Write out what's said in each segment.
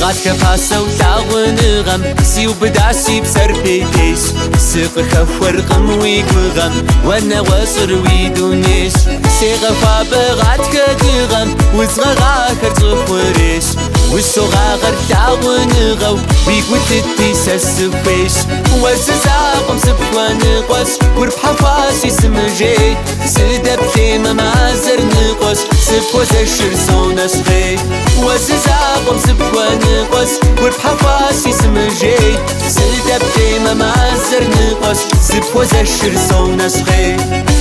بغاتك فاسو لاغنغم سيو بداسي بسر بيتيس سيق خورقم ويقغم وانا وصر ويدونيس سيغفا بغاتك دغم وزغغا كرتخوريس وسوغاغر لاغنغو ويقوتتي سسفيس وززاقم سبوانقوس وربحفاسي سمجي سدب ثيم مازر نقوس سبوز الشرسون اسخي وززاقم سبوانقوس وربحفاسي سمجي سدب ثيم مازر نقوس سبوز الشرسون اسخي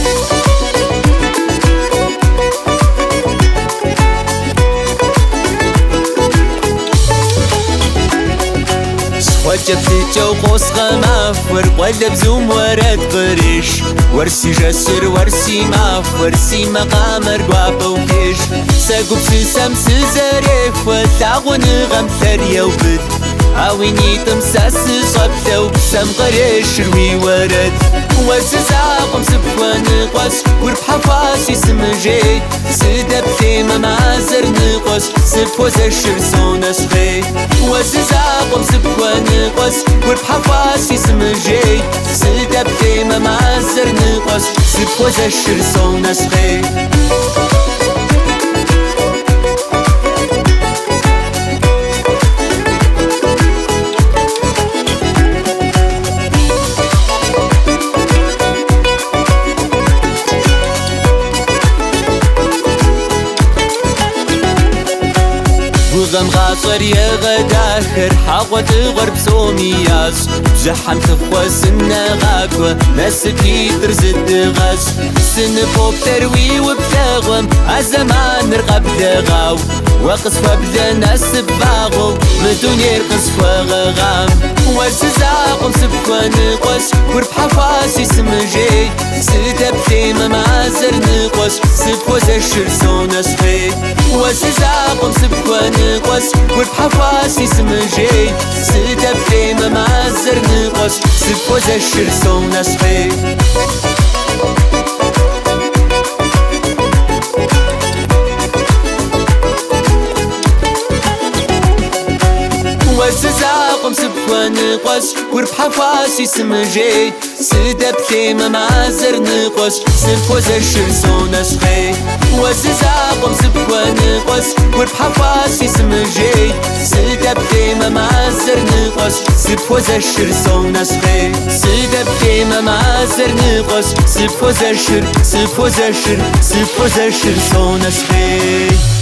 وجبت جو قصة مافور ولا بزوم ورد قريش ورسي جسر ورسي مافور سي مقامر قوابا وكيش ساقب سيسام سيزاريف وتعغن غم ثريا وبد عاويني تمساس صبتو بسام قريش روي ورد وززاقم سبوان قوس وربحفاسي سمجي سدب ثيم مازر نقوس سبوز الشرسون اسخي وززاقم سبوان قوس وربحفاسي سمجي سدب ثيم مازر نقوس سبوز الشرسون اسخي غم غاصر يغداخر حاقوة غرب سومياس بزحم تخوص النغاكوة نسكي ترزد غاز سنبو بتروي وبتغوم عزمان رقب دغاو وقصفة بدا ناس باغو بدون يرقصفة غغام وززاقم سبكوا نقوس وربحفاسي سمجي سدب ثيم مازر نقوس سبوز الشرسون اسخي وززاقم سبكوا نقوس وربحفاسي سمجي سدب ثيم مازر نقوس سبوز الشرسون اسخي وززاقم سبكوا نقوس وربحفاسي سمجي سدب ثيم مازر نقوس سبوز الشرسون اسخي وززاقم سبكوا نقوس وربحفاسي سمجي سدب ثيم مازر نقوس سبوز الشرسون اسخي سدب ثيم مازر نقوس سبوز الشرسون اسخي